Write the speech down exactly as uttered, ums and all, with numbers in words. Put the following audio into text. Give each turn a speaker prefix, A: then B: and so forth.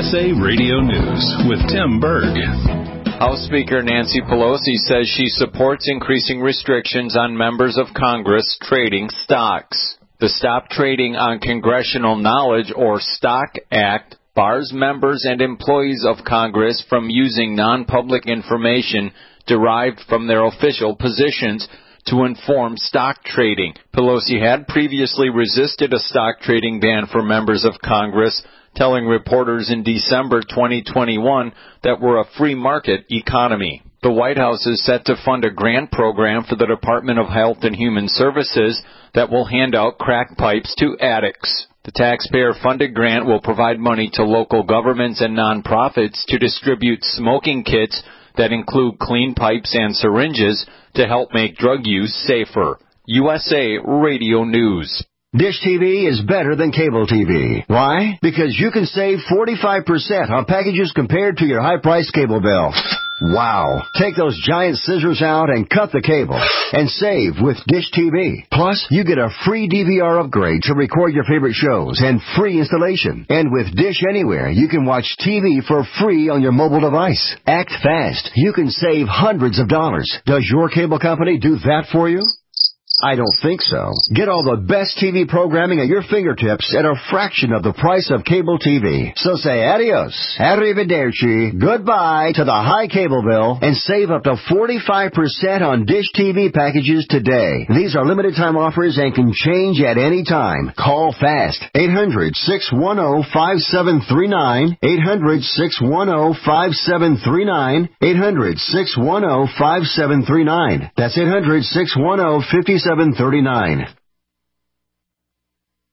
A: S A Radio News with Tim Berg.
B: House Speaker Nancy Pelosi says she supports increasing restrictions on members of Congress trading stocks. The Stop Trading on Congressional Knowledge, or STOCK Act, bars members and employees of Congress from using non-public information derived from their official positions to inform stock trading. Pelosi had previously resisted a stock trading ban for members of Congress, telling reporters in December twenty twenty-one that we're a free market economy. The White House is set to fund a grant program for the Department of Health and Human Services that will hand out crack pipes to addicts. The taxpayer-funded grant will provide money to local governments and nonprofits to distribute smoking kits that include clean pipes and syringes to help make drug use safer. U S A Radio News.
C: Dish T V is better than cable T V. Why? Because you can save forty-five percent on packages compared to your high-priced cable bill. Wow. Take those giant scissors out and cut the cable and save with Dish T V. Plus, you get a free D V R upgrade to record your favorite shows and free installation. And with Dish Anywhere, you can watch T V for free on your mobile device. Act fast. You can save hundreds of dollars. Does your cable company do that for you? I don't think so. Get all the best T V programming at your fingertips at a fraction of the price of cable T V. So say adios, arrivederci, goodbye to the high cable bill and save up to forty-five percent on Dish T V packages today. These are limited time offers and can change at any time. Call fast. eight hundred, six one zero, five seven three nine. eight hundred, six one zero, five seven three nine. eight hundred, six one zero, five seven three nine. That's eight hundred, six one zero, five seven three nine.